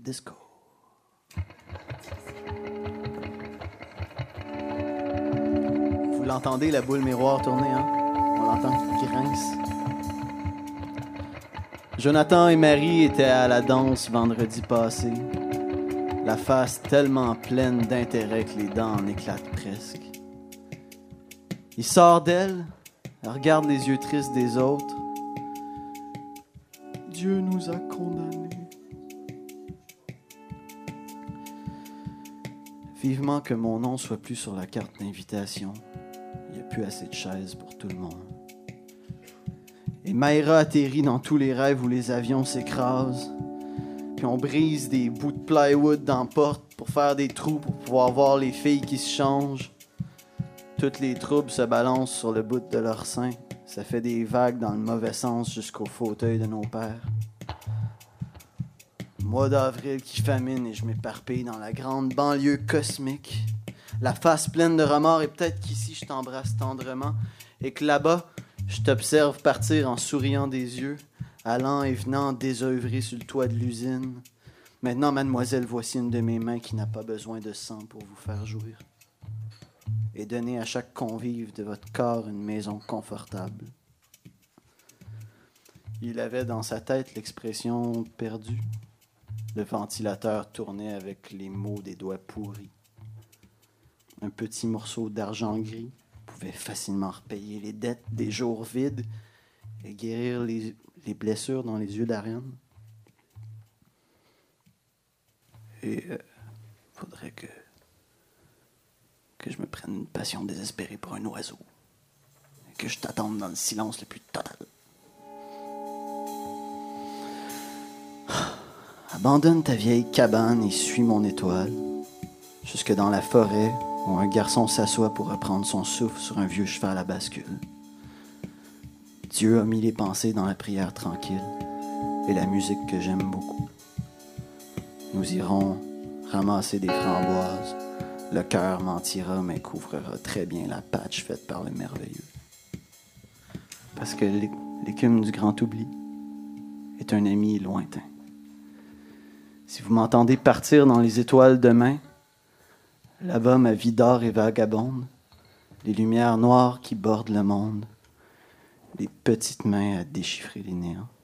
disco. Vous l'entendez, la boule miroir tourner, hein? On l'entend qui grince. Jonathan et Marie étaient à la danse vendredi passé. La face tellement pleine d'intérêt que les dents en éclatent presque. Il sort d'elle, elle regarde les yeux tristes des autres. Dieu nous a condamnés. Vivement que mon nom soit plus sur la carte d'invitation. Il n'y a plus assez de chaises pour tout le monde. Et Maïra atterrit dans tous les rêves où les avions s'écrasent. Puis on brise des bouts de plywood dans la porte pour faire des trous pour pouvoir voir les filles qui se changent. Toutes les troubles se balancent sur le bout de leur sein. Ça fait des vagues dans le mauvais sens jusqu'au fauteuil de nos pères. Mois d'avril qui famine et je m'éparpille dans la grande banlieue cosmique. La face pleine de remords et peut-être qu'ici je t'embrasse tendrement et que là-bas, je t'observe partir en souriant des yeux, allant et venant désœuvrer sur le toit de l'usine. Maintenant, mademoiselle, voici une de mes mains qui n'a pas besoin de sang pour vous faire jouir. Et donner à chaque convive de votre corps une maison confortable. Il avait dans sa tête l'expression perdue. Le ventilateur tournait avec les mots des doigts pourris. Un petit morceau d'argent gris pouvait facilement repayer les dettes des jours vides et guérir les blessures dans les yeux d'Ariane. Et faudrait que je me prenne une passion désespérée pour un oiseau. Et que je t'attende dans le silence le plus total. Abandonne ta vieille cabane et suis mon étoile, jusque dans la forêt où un garçon s'assoit pour reprendre son souffle sur un vieux cheval à bascule. Dieu a mis les pensées dans la prière tranquille et la musique que j'aime beaucoup. Nous irons ramasser des framboises. Le cœur mentira, mais couvrira très bien la patch faite par le merveilleux. Parce que l'écume du grand oubli est un ami lointain. Si vous m'entendez partir dans les étoiles demain, là-bas ma vie dort et vagabonde, les lumières noires qui bordent le monde, les petites mains à déchiffrer les néants.